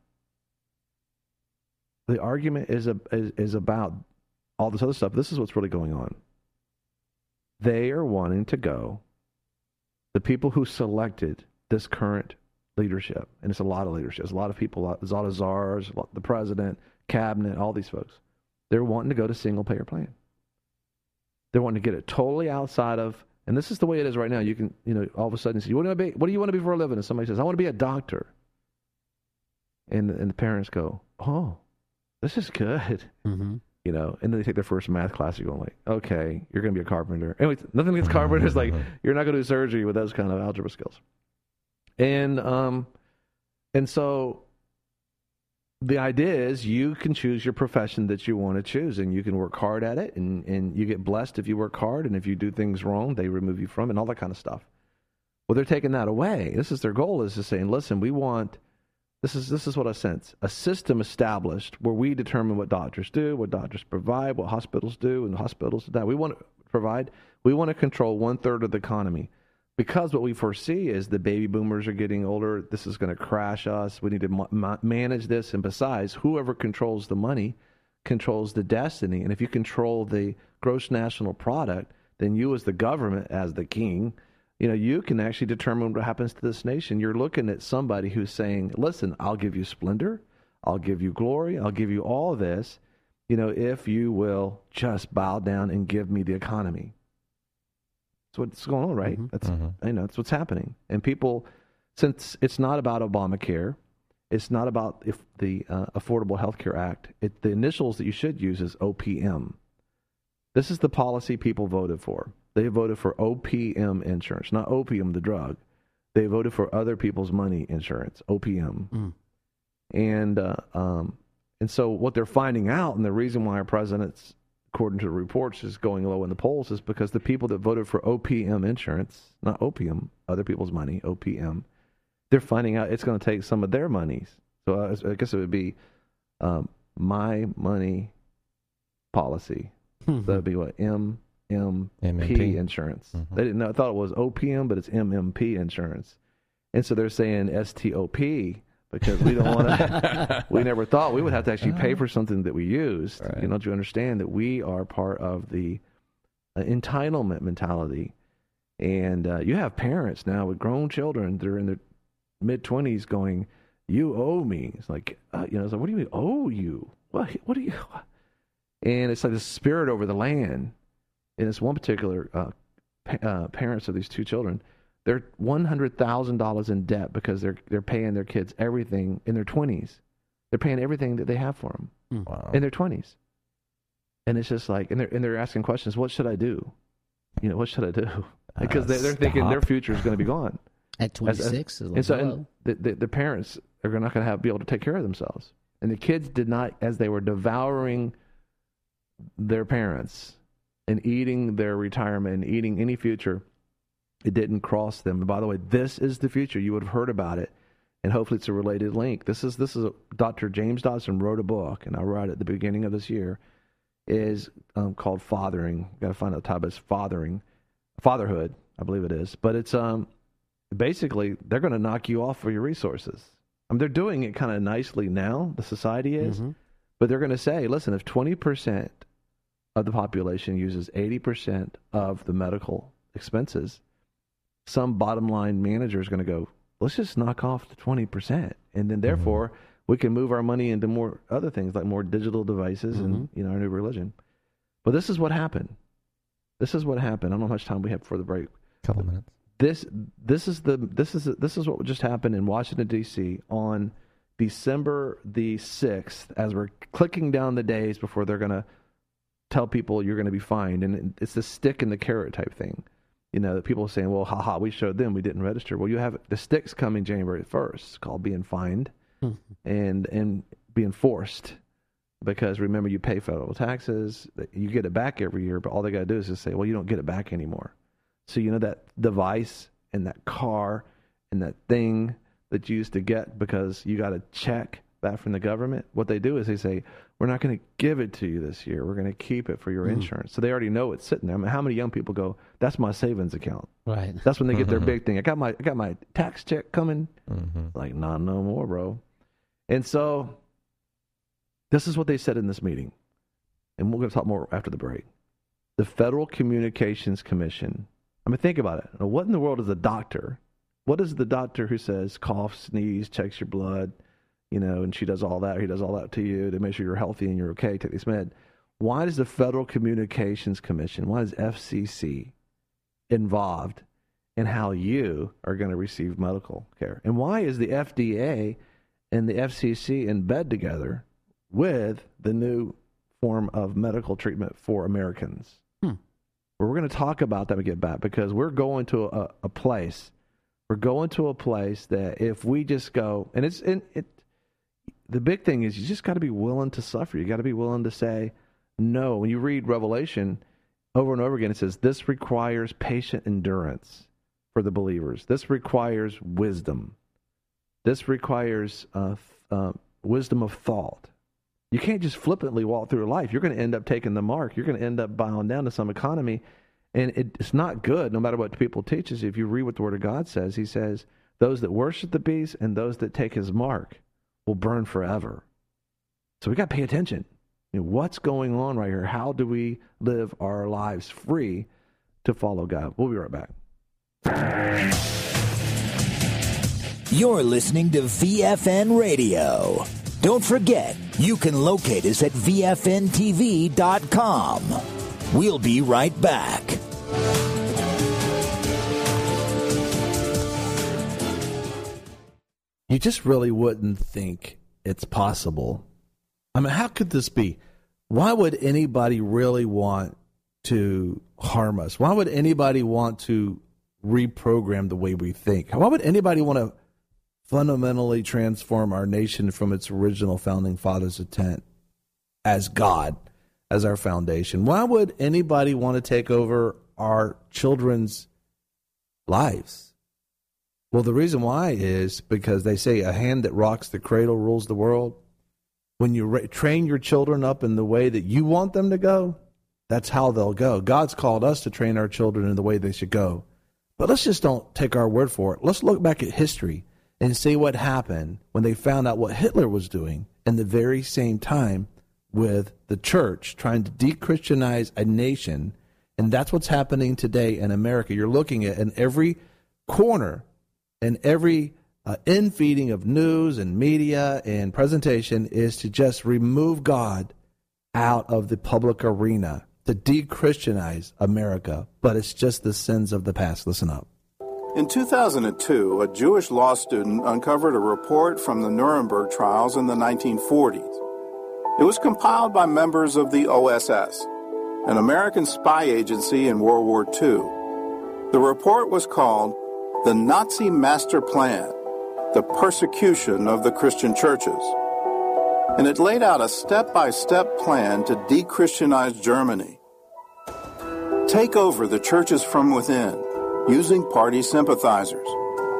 the argument is, a, is is about all this other stuff. This is what's really going on. They are wanting to go. The people who selected this current leadership, and it's a lot of leadership, there's a lot of people, there's a lot of czars, the president, cabinet, all these folks. They're wanting to go to single payer plan. They're wanting to get it totally outside of, and this is the way it is right now. You can, you know, all of a sudden say, what do you want to be? What do you want to be for a living? And somebody says, I want to be a doctor. And and the parents go, oh, this is good, Mm-hmm. you know. And then they take their first math class. You're going like, okay, you're going to be a carpenter. Anyway, nothing against carpenters. Like you're not going to do surgery with those kind of algebra skills. And um, and so the idea is you can choose your profession that you want to choose, and you can work hard at it, and and you get blessed if you work hard, and if you do things wrong, they remove you from it, and all that kind of stuff. Well, they're taking that away. This is their goal, is just saying, listen, we want. This is this is what I sense. A system established where we determine what doctors do, what doctors provide, what hospitals do, and hospitals do that. We want to provide, we want to control one-third of the economy. Because what we foresee is the baby boomers are getting older. This is going to crash us. We need to ma- ma- manage this. And besides, whoever controls the money controls the destiny. And if you control the gross national product, then you as the government, as the king, you know, you can actually determine what happens to this nation. You're looking at somebody who's saying, listen, I'll give you splendor, I'll give you glory, I'll give you all this, you know, if you will just bow down and give me the economy. That's what's going on, right? Mm-hmm. That's, mm-hmm. you know, that's what's happening. And people, since it's not about Obamacare, it's not about if the uh, Affordable Health Care Act, it, the initials that you should use is O P M. This is the policy people voted for. They voted for O P M insurance, not opium, the drug. They voted for other people's money insurance, O P M. Mm. And uh, um, and so what they're finding out, and the reason why our president's, according to the reports, is going low in the polls is because the people that voted for O P M insurance, not opium, other people's money, O P M, they're finding out it's going to take some of their monies. So I, I guess it would be um, my money policy. So that would be what? M M P insurance. Mm-hmm. They didn't know. I thought it was O P M, but it's M M P insurance. And so they're saying S T O P because we don't want to. We never thought we would have to actually pay for something that we used. Right. You know, do you understand that we are part of the uh, entitlement mentality? And uh, you have parents now with grown children. They're in their mid twenties, going, "You owe me." It's like, uh, you know, it's like, what do you mean owe you? What? What do you? And it's like the spirit over the land. And this one particular uh, pa- uh, parents of these two children, they're one hundred thousand dollars in debt because they're they're paying their kids everything in their twenties. They're paying everything that they have for them wow. in their twenties. And it's just like, and they're, and they're asking questions, what should I do? You know, what should I do? Because uh, they, they're thinking their future is going to be gone. At twenty-six? As, as, and so and the, the, the parents are not going to have be able to take care of themselves. And the kids did not, as they were devouring their parents and eating their retirement and eating any future, it didn't cross them. And by the way, this is the future. You would have heard about it and hopefully it's a related link. This is this is a, Doctor James Dobson wrote a book, and I wrote it at the beginning of this year, is um, called Fathering. Got to find out the title. It's Fathering, Fatherhood, I believe it is. But it's um basically they're going to knock you off for your resources. I mean, they're doing it kind of nicely now. The society is, mm-hmm. but they're going to say, listen, if twenty percent of the population uses eighty percent of the medical expenses, some bottom line manager is going to go, let's just knock off the twenty percent. And then therefore mm-hmm. we can move our money into more other things like more digital devices mm-hmm. and, you know, our new religion. But this is what happened. This is what happened. I don't know how much time we have before the break. Couple minutes. This this is the this is this is what just happened in Washington D C on December the sixth, as we're clicking down the days before they're going to tell people you're going to be fined. And it's the stick and the carrot type thing. You know, people are saying, well, haha, we showed them, we didn't register. Well, you have the sticks coming January first, called being fined mm-hmm. and and being forced. Because remember, you pay federal taxes, you get it back every year, but all they got to do is just say, well, you don't get it back anymore. So, you know, that device and that car and that thing that you used to get because you got a check back from the government, what they do is they say, we're not going to give it to you this year. We're going to keep it for your mm. insurance. So they already know it's sitting there. I mean, how many young people go, that's my savings account? Right. That's when they get their big thing. I got my I got my tax check coming. Mm-hmm. Like, nah, no more, bro. And so this is what they said in this meeting. And we're going to talk more after the break. The Federal Communications Commission. I mean, think about it. What in the world is a doctor? What is the doctor who says cough, sneeze, checks your blood, you know, and she does all that, or he does all that to you to make sure you're healthy and you're okay, take this med. Why does the Federal Communications Commission, why is F C C involved in how you are going to receive medical care? And why is the F D A and the F C C in bed together with the new form of medical treatment for Americans? Hmm. Well, we're going to talk about that when we get back, because we're going to a, a place, we're going to a place that if we just go, and it's, and it, the big thing is you just got to be willing to suffer. You got to be willing to say no. When you read Revelation over and over again, it says this requires patient endurance for the believers. This requires wisdom. This requires uh, uh, wisdom of thought. You can't just flippantly walk through life. You're going to end up taking the mark. You're going to end up bowing down to some economy, and it, it's not good no matter what people teaches. If you read what the Word of God says, he says, those that worship the beast and those that take his mark will burn forever. So we got to pay attention. You know, what's going on right here? How do we live our lives free to follow God? We'll be right back. You're listening to V F N Radio. Don't forget, you can locate us at V F N T V dot com. We'll be right back. You just really wouldn't think it's possible. I mean, how could this be? Why would anybody really want to harm us? Why would anybody want to reprogram the way we think? Why would anybody want to fundamentally transform our nation from its original founding fathers' intent as God, as our foundation? Why would anybody want to take over our children's lives? Well, the reason why is because they say a hand that rocks the cradle rules the world. When you ra- train your children up in the way that you want them to go, that's how they'll go. God's called us to train our children in the way they should go. But let's just don't take our word for it. Let's look back at history and see what happened when they found out what Hitler was doing in the very same time with the church trying to de-Christianize a nation. And that's what's happening today in America. You're looking at in every corner and every uh, infeeding of news and media and presentation is to just remove God out of the public arena, to de-Christianize America. But it's just the sins of the past. Listen up. In two thousand two, a Jewish law student uncovered a report from the Nuremberg trials in the nineteen forties. It was compiled by members of the O S S, an American spy agency in World War Two. The report was called The Nazi Master Plan, the Persecution of the Christian Churches. And it laid out a step-by-step plan to de-Christianize Germany. Take over the churches from within, using party sympathizers,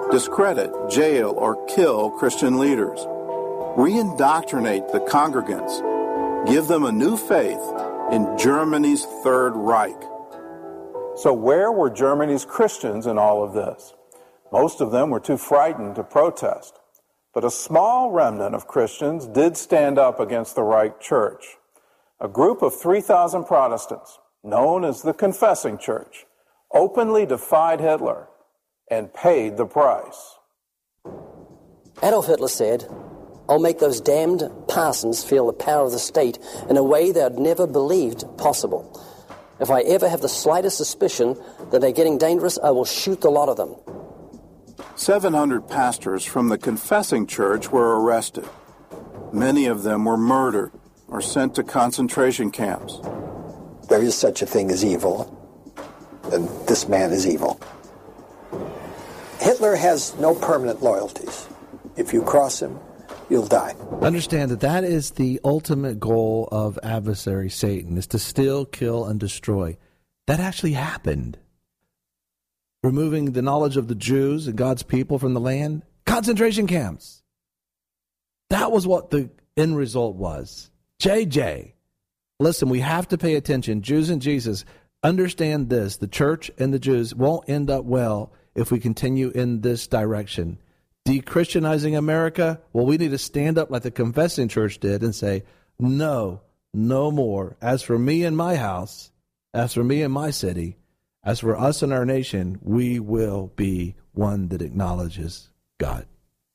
discredit, jail, or kill Christian leaders, re-indoctrinate the congregants, give them a new faith in Germany's Third Reich. So where were Germany's Christians in all of this? Most of them were too frightened to protest. But a small remnant of Christians did stand up against the Reich Church. A group of three thousand Protestants, known as the Confessing Church, openly defied Hitler and paid the price. Adolf Hitler said, "I'll make those damned parsons feel the power of the state in a way they had never believed possible. If I ever have the slightest suspicion that they're getting dangerous, I will shoot the lot of them." seven hundred pastors from the Confessing Church were arrested. Many of them were murdered or sent to concentration camps. There is such a thing as evil, and this man is evil. Hitler has no permanent loyalties. If you cross him, you'll die. Understand that that is the ultimate goal of adversary Satan, is to steal, kill, and destroy. That actually happened. Removing the knowledge of the Jews and God's people from the land, concentration camps. That was what the end result was. J J, listen, we have to pay attention. Jews and Jesus, understand this. The church and the Jews won't end up well if we continue in this direction. De-Christianizing America, well, we need to stand up like the Confessing Church did and say, no, no more. As for me and my house, as for me and my city, as for us and our nation, we will be one that acknowledges God.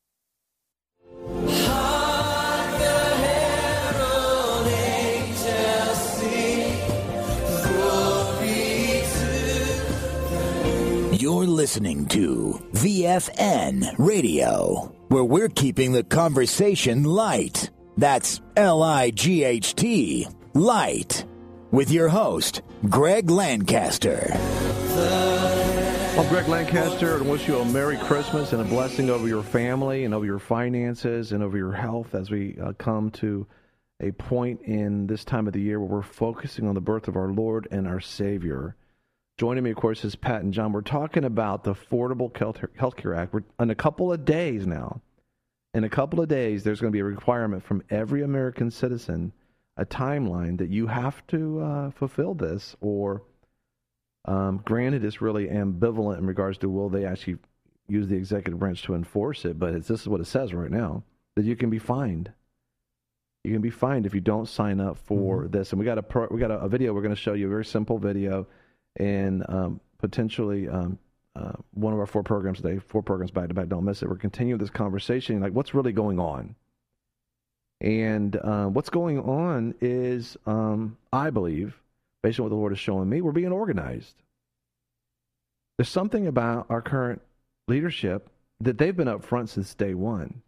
You're listening to V F N Radio, where we're keeping the conversation light. That's L I G H T, light. With your host, Greg Lancaster. Well, Greg Lancaster, and wish you a Merry Christmas and a blessing over your family and over your finances and over your health as we uh, come to a point in this time of the year where we're focusing on the birth of our Lord and our Savior. Joining me, of course, is Pat and John. We're talking about the Affordable Health Care Act. We're in a couple of days now. In a couple of days, there's going to be a requirement from every American citizen, a timeline that you have to uh, fulfill this, or um, granted, it's really ambivalent in regards to will they actually use the executive branch to enforce it, but it's, this is what it says right now, that you can be fined. You can be fined if you don't sign up for mm-hmm. this. And we got a pro, we got a, a video we're going to show you, a very simple video, and um, potentially um, uh, one of our four programs today, four programs back to back. Don't miss it. We're continuing this conversation, like what's really going on. And uh, what's going on is, um, I believe, based on what the Lord is showing me, we're being organized. There's something about our current leadership that they've been up front since day one.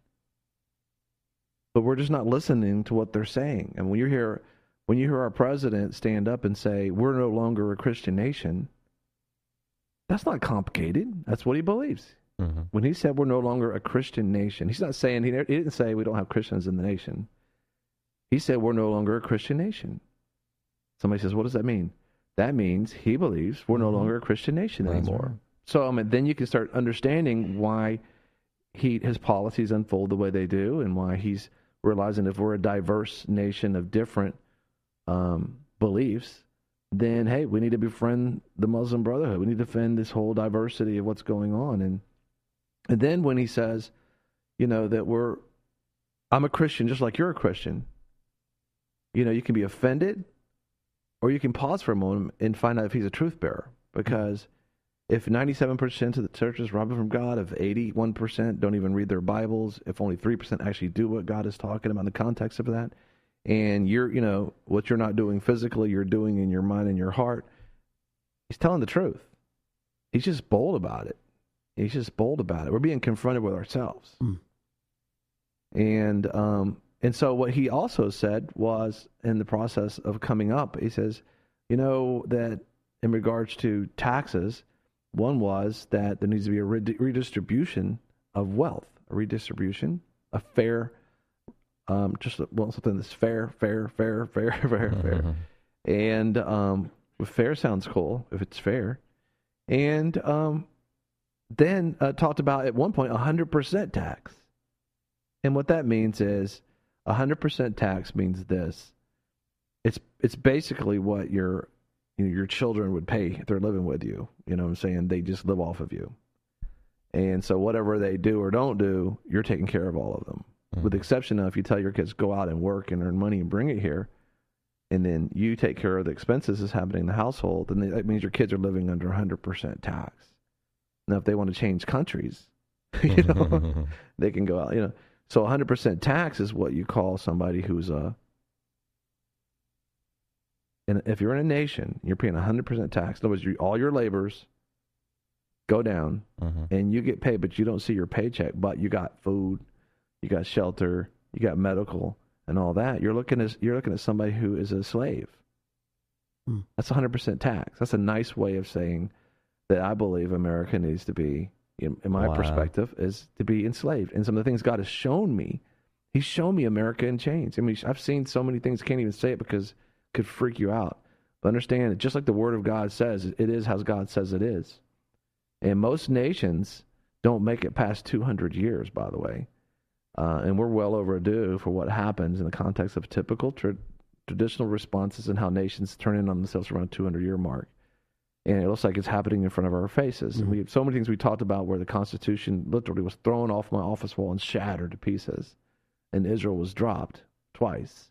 But we're just not listening to what they're saying. And when you hear when you hear our president stand up and say, we're no longer a Christian nation, that's not complicated. That's what he believes. Mm-hmm. When he said we're no longer a Christian nation, he's not saying, he, he didn't say we don't have Christians in the nation. He said we're no longer a Christian nation. Somebody says, what does that mean? That means he believes we're no mm-hmm. longer a Christian nation that's anymore. Right. So I mean, then you can start understanding why he his policies unfold the way they do, and why he's realizing if we're a diverse nation of different um, beliefs, then, hey, we need to befriend the Muslim Brotherhood. We need to defend this whole diversity of what's going on. And and then when he says, you know, that we're, I'm a Christian just like you're a Christian, you know, you can be offended, or you can pause for a moment and find out if he's a truth bearer. Because if ninety-seven percent of the church is robbing from God, if eighty-one percent don't even read their Bibles, if only three percent actually do what God is talking about in the context of that, and you're, you know, what you're not doing physically, you're doing in your mind and your heart, he's telling the truth. He's just bold about it. He's just bold about it. We're being confronted with ourselves. Mm. And um, and so what he also said was, in the process of coming up, he says, you know, that in regards to taxes, one was that there needs to be a redistribution of wealth, a redistribution, a fair Um, just well, something that's fair, fair, fair, fair, fair, mm-hmm. fair. And um, fair sounds cool if it's fair. And um, then uh, talked about at one point one hundred percent tax. And what that means is one hundred percent tax means this. It's it's basically what your you know, your children would pay if they're living with you. You know what I'm saying? They just live off of you. And so whatever they do or don't do, you're taking care of all of them. Mm-hmm. With the exception of if you tell your kids go out and work and earn money and bring it here, and then you take care of the expenses that's happening in the household, then that means your kids are living under one hundred percent tax. Now, if they want to change countries, you know, they can go out, you know. So one hundred percent tax is what you call somebody who's a, and if you're in a nation, you're paying one hundred percent tax. In other words, you, all your labors go down, mm-hmm. and you get paid, but you don't see your paycheck, but you got food, you got shelter, you got medical, and all that. You're looking at you're looking at somebody who is a slave. Mm. That's one hundred percent tax. That's a nice way of saying that I believe America needs to be, in, in my wow. perspective, is to be enslaved. And some of the things God has shown me, He's shown me America in chains. I mean, I've seen so many things, can't even say it because it could freak you out. But understand that just like the Word of God says, it is how God says it is. And most nations don't make it past two hundred years, by the way. Uh, and we're well overdue for what happens in the context of typical tra- traditional responses and how nations turn in on themselves around the two hundred year mark. And it looks like it's happening in front of our faces. Mm-hmm. And we have so many things we talked about where the Constitution literally was thrown off my office wall and shattered to pieces. And Israel was dropped twice.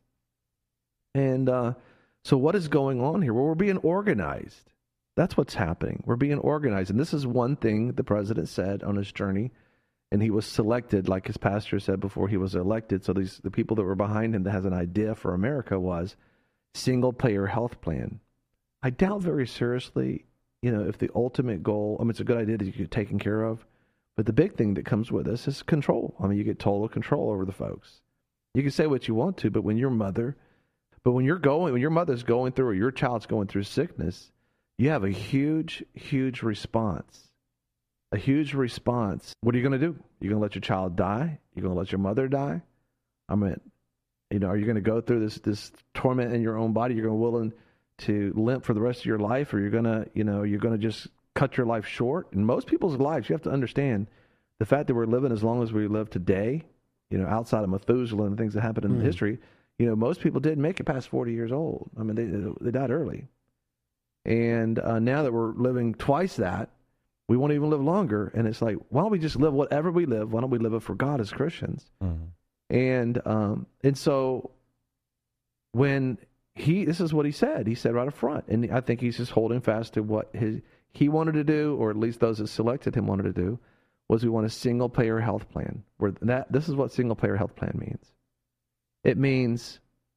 And uh, so what is going on here? Well, we're being organized. That's what's happening. We're being organized. And this is one thing the president said on his journey. And he was selected, like his pastor said before he was elected. So these the people that were behind him that has an idea for America was single-payer health plan. I doubt very seriously, you know, if the ultimate goal, I mean, it's a good idea that you get taken care of, but the big thing that comes with this is control. I mean, you get total control over the folks. You can say what you want to, but when your mother, but when you're going, when your mother's going through or your child's going through sickness, you have a huge, huge response. A huge response. What are you going to do? You're going to let your child die? You're going to let your mother die? I mean, you know, are you going to go through this this torment in your own body? You're going to be willing to limp for the rest of your life, or you're going to, you know, you're going to just cut your life short? In most people's lives, you have to understand the fact that we're living as long as we live today, you know, outside of Methuselah and things that happened in mm. history, you know, most people didn't make it past forty years old. I mean, they they died early. And uh, now that we're living twice that, we want to even live longer. And it's like, why don't we just live whatever we live? Why don't we live it for God as Christians? Mm. And um, and so when he, this is what he said. He said right up front. And I think he's just holding fast to what his he wanted to do, or at least those that selected him wanted to do, was we want a single-payer health plan. Where that this is what single-payer health plan means. It means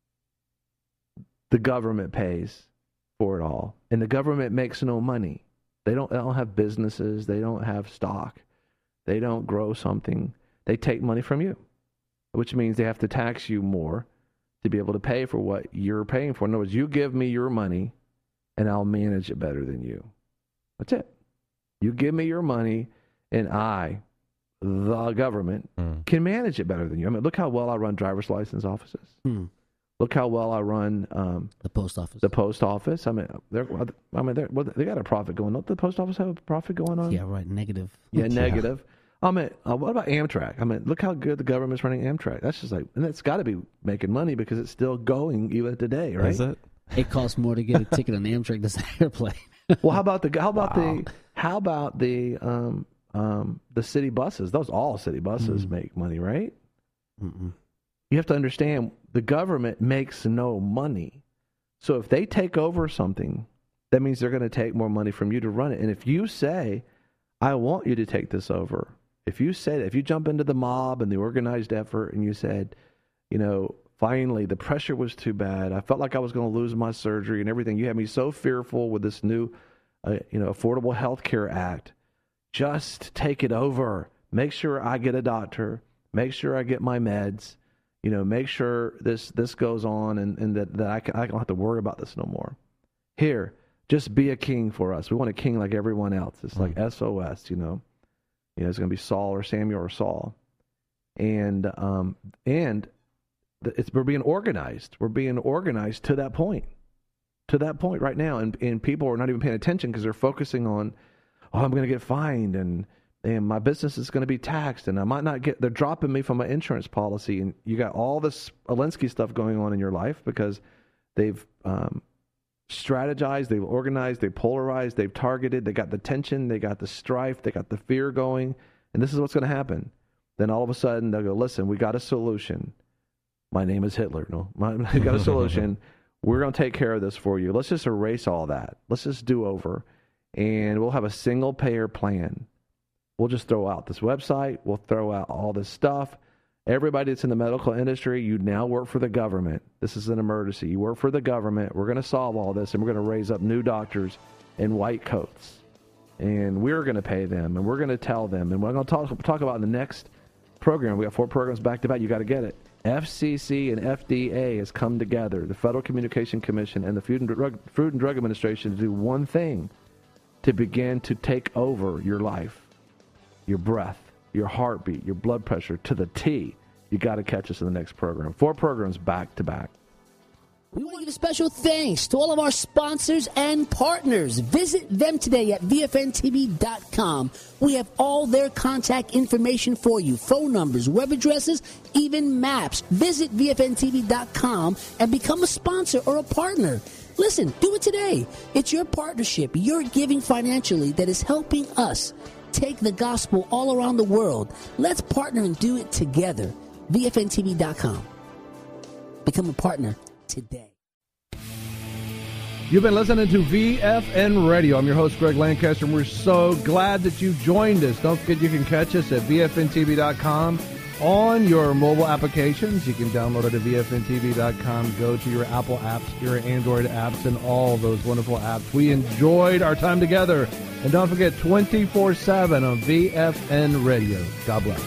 the government pays for it all. And the government makes no money. They don't, they don't have businesses. They don't have stock. They don't grow something. They take money from you, which means they have to tax you more to be able to pay for what you're paying for. In other words, you give me your money, and I'll manage it better than you. That's it. You give me your money, and I, the government, mm. can manage it better than you. I mean, look how well I run driver's license offices. Mm. Look how well I run um, the post office. The post office. I mean, they're. I mean, they're, well, they got a profit going on. Don't the post office have a profit going on? Yeah, right. Negative. Yeah, negative. I mean, uh, what about Amtrak? I mean, look how good the government's running Amtrak. That's just like, and that's got to be making money because it's still going even today, right? Is it? It costs more to get a ticket on Amtrak than an airplane. Well, how about the how about Wow. the how about the um um the city buses? Those all city buses mm. make money, right? Mm-mm. You have to understand the government makes no money. So if they take over something, that means they're going to take more money from you to run it. And if you say, I want you to take this over, if you say that, if you jump into the mob and the organized effort and you said, you know, finally the pressure was too bad, I felt like I was going to lose my surgery and everything, you had me so fearful with this new, uh, you know, Affordable Health Care Act, just take it over. Make sure I get a doctor. Make sure I get my meds. You know, make sure this this goes on and, and that, that I, can, I don't have to worry about this no more. Here, just be a king for us. We want a king like everyone else. It's like S O S, you know. You know, it's going to be Saul or Samuel or Saul. And um, and it's, we're being organized. We're being organized to that point. To that point right now. And, and people are not even paying attention because they're focusing on, oh, I'm going to get fined and and my business is going to be taxed, and I might not get, they're dropping me from my insurance policy, and you got all this Alinsky stuff going on in your life because they've um, strategized, they've organized, they've polarized, they've targeted, they got the tension, they got the strife, they got the fear going, and this is what's going to happen. Then all of a sudden, they'll go, listen, we got a solution. My name is Hitler. No, my, we got a solution. We're going to take care of this for you. Let's just erase all that. Let's just do over, and we'll have a single-payer plan. We'll just throw out this website. We'll throw out all this stuff. Everybody that's in the medical industry, you now work for the government. This is an emergency. You work for the government. We're going to solve all this, and we're going to raise up new doctors in white coats. And we're going to pay them, and we're going to tell them. And we're going to talk, talk about in the next program. We got four programs back-to-back. You got to get it. F C C and F D A has come together, the Federal Communication Commission and the Food and Drug, Food and Drug Administration, to do one thing, to begin to take over your life. Your breath, your heartbeat, your blood pressure to the T. You got to catch us in the next program. Four programs back to back. We want to give a special thanks to all of our sponsors and partners. Visit them today at V F N T V dot com. We have all their contact information for you. Phone numbers, web addresses, even maps. Visit V F N T V dot com and become a sponsor or a partner. Listen, do it today. It's your partnership, your giving financially that is helping us take the gospel all around the world. Let's partner and do it together. V F N T V dot com. Become a partner today. You've been listening to V F N Radio. I'm your host, Greg Lancaster, and we're so glad that you joined us. Don't forget you can catch us at V F N T V dot com on your mobile applications. You can download it at V F N T V dot com. Go to your Apple apps, your Android apps, and all those wonderful apps. We enjoyed our time together. And don't forget, twenty-four seven on V F N Radio. God bless.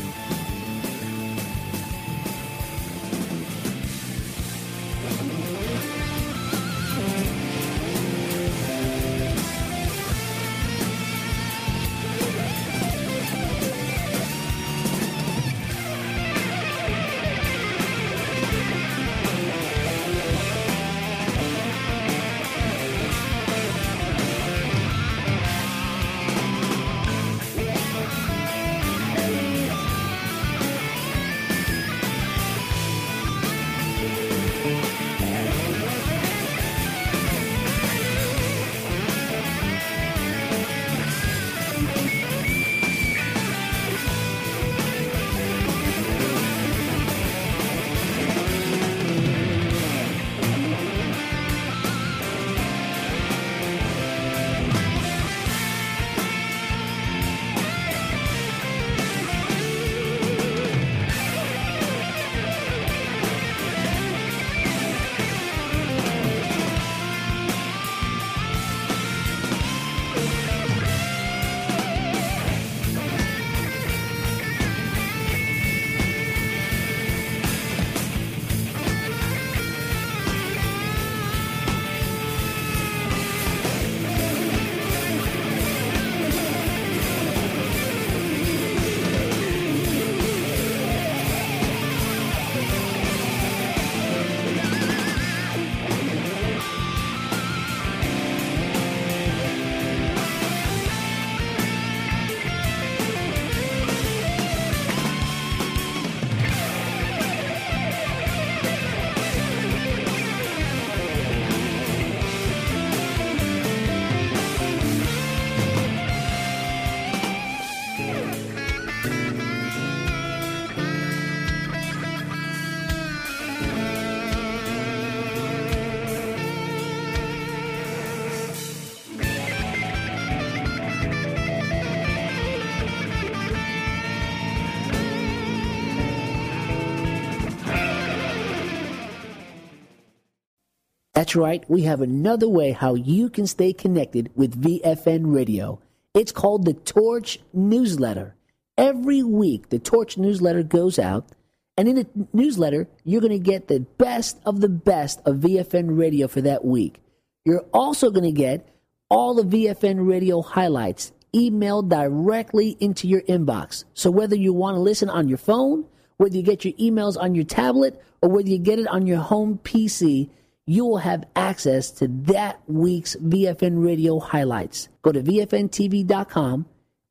That's right. We have another way how you can stay connected with V F N Radio. It's called the Torch Newsletter. Every week, the Torch Newsletter goes out, and in the newsletter, you're going to get the best of the best of V F N Radio for that week. You're also going to get all the V F N Radio highlights emailed directly into your inbox. So whether you want to listen on your phone, whether you get your emails on your tablet, or whether you get it on your home P C, you will have access to that week's V F N Radio highlights. Go to V F N T V dot com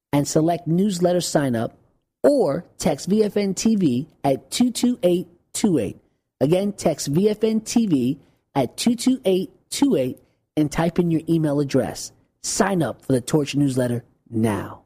and select newsletter sign up, or text V F N T V at two two eight two eight. Again, text V F N T V at two two eight two eight and type in your email address. Sign up for the Torch newsletter now.